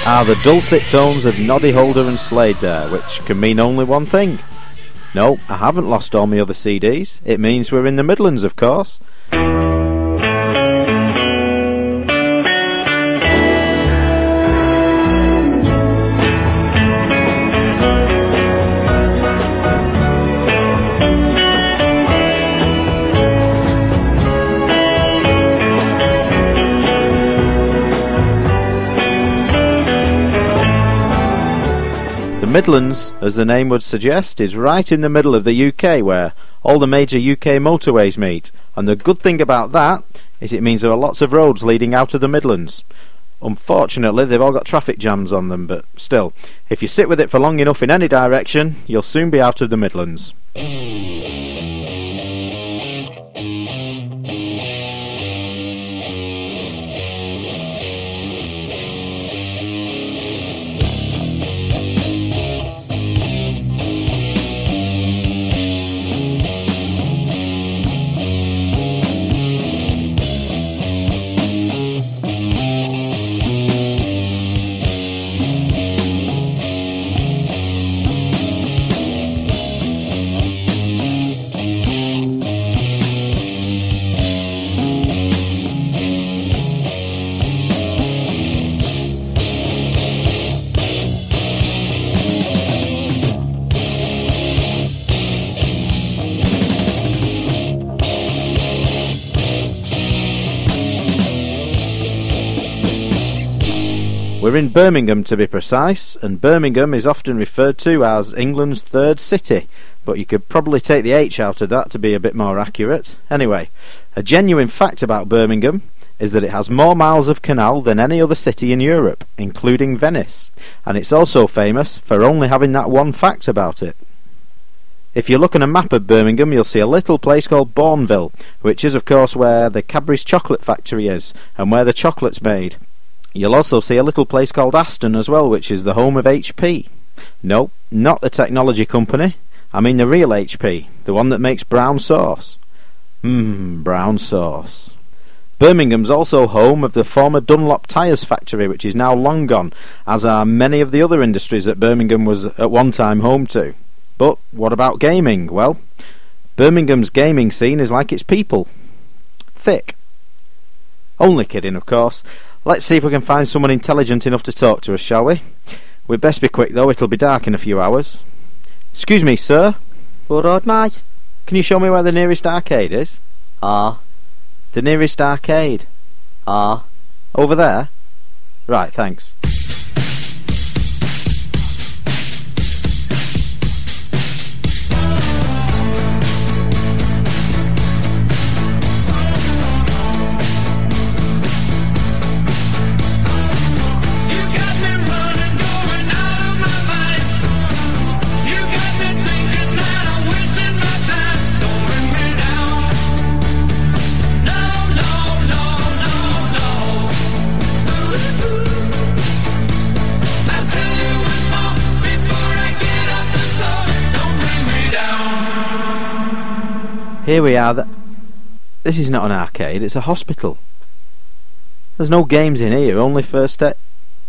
The dulcet tones of Noddy Holder and Slade there, which can mean only one thing. No, I haven't lost all my other CDs. It means we're in the Midlands, of course. The Midlands, as the name would suggest, is right in the middle of the UK, where all the major UK motorways meet, and the good thing about that is it means there are lots of roads leading out of the Midlands. Unfortunately, they've all got traffic jams on them, but still, if you sit with it for long enough in any direction, you'll soon be out of the Midlands. We're in Birmingham, to be precise, and Birmingham is often referred to as England's third city, but you could probably take the H out of that to be a bit more accurate. Anyway, a genuine fact about Birmingham is that it has more miles of canal than any other city in Europe, including Venice, and it's also famous for only having that one fact about it. If you look on a map of Birmingham, you'll see a little place called Bourneville, which is of course where the Cadbury's chocolate factory is, and where the chocolate's made. You'll also see a little place called Aston as well, which is the home of HP. No, not the technology company. I mean the real HP, the one that makes brown sauce. Brown sauce. Birmingham's also home of the former Dunlop Tyres factory, which is now long gone, as are many of the other industries that Birmingham was at one time home to. But what about gaming? Well, Birmingham's gaming scene is like its people. Thick. Only kidding, of course. Let's see if we can find someone intelligent enough to talk to us, shall we? We'd best be quick, though. It'll be dark in a few hours. Excuse me, sir. All right, mate. Can you show me where the nearest arcade is? The nearest arcade? Over there? Right, thanks. Here we are. This is not an arcade, it's a hospital. There's no games in here, only first aid.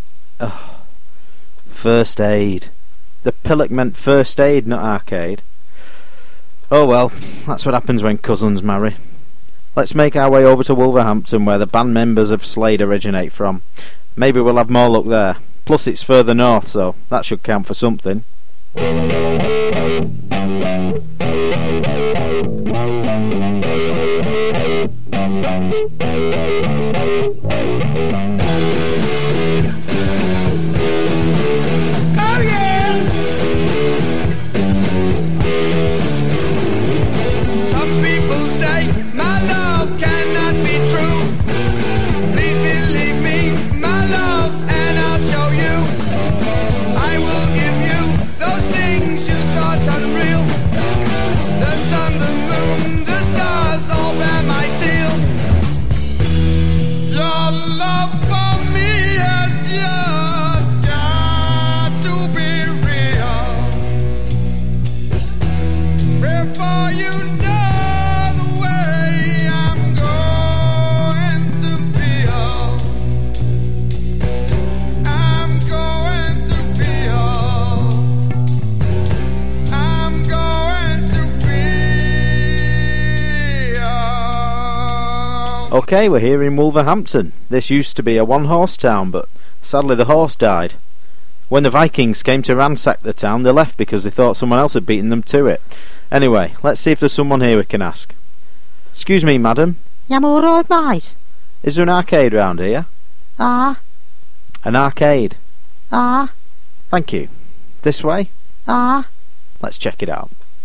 First aid. The pillock meant first aid, not arcade. Oh well, that's what happens when cousins marry. Let's make our way over to Wolverhampton, where the band members of Slade originate from. Maybe we'll have more luck there. Plus it's further north, so that should count for something. Okay, we're here in Wolverhampton. This used to be a one-horse town, but sadly the horse died. When the Vikings came to ransack the town, they left because they thought someone else had beaten them to it. Anyway, let's see if there's someone here we can ask. Excuse me, madam. Yeah, I'm alright, mate. Is there an arcade round here? Ah. An arcade? Ah. Thank you. This way? Ah. Let's check it out.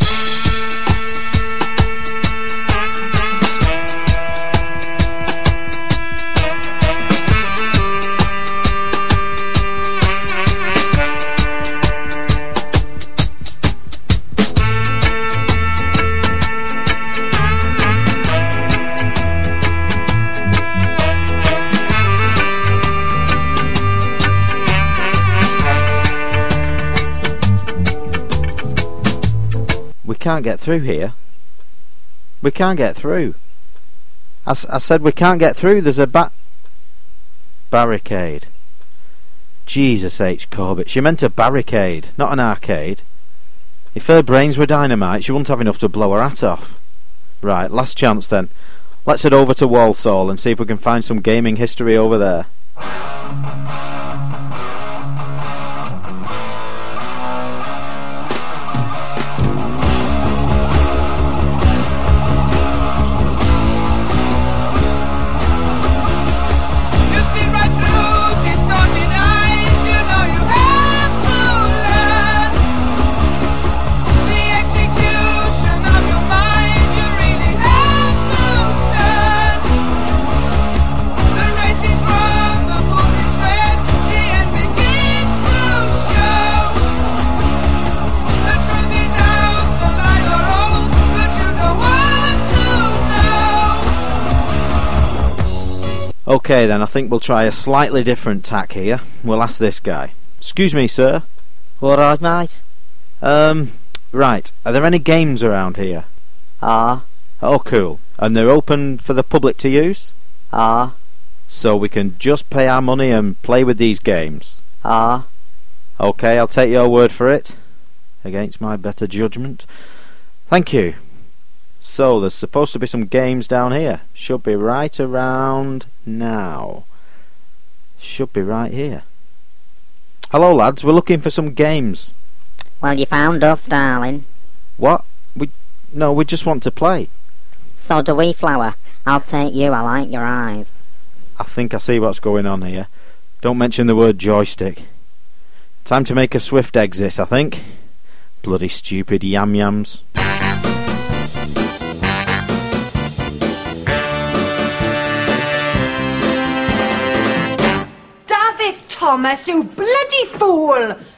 We can't get through here. We can't get through. I said we can't get through. There's a barricade. Jesus H. Corbett. She meant a barricade, not an arcade. If her brains were dynamite, she wouldn't have enough to blow her hat off. Right, last chance then. Let's head over to Walsall and see if we can find some gaming history over there. Okay then, I think we'll try a slightly different tack here. We'll ask this guy. Excuse me, sir. Alright, mate. Right. Are there any games around here? Ah. Oh, cool. And they're open for the public to use? Ah. So we can just pay our money and play with these games? Ah. Okay, I'll take your word for it. Against my better judgment. Thank you. So, there's supposed to be some games down here. Should be right around now. Should be right here. Hello, lads. We're looking for some games. Well, you found us, darling. What? We just want to play. So do we, Flower. I'll take you. I like your eyes. I think I see what's going on here. Don't mention the word joystick. Time to make a swift exit, I think. Bloody stupid yam-yams. Thomas, you bloody fool!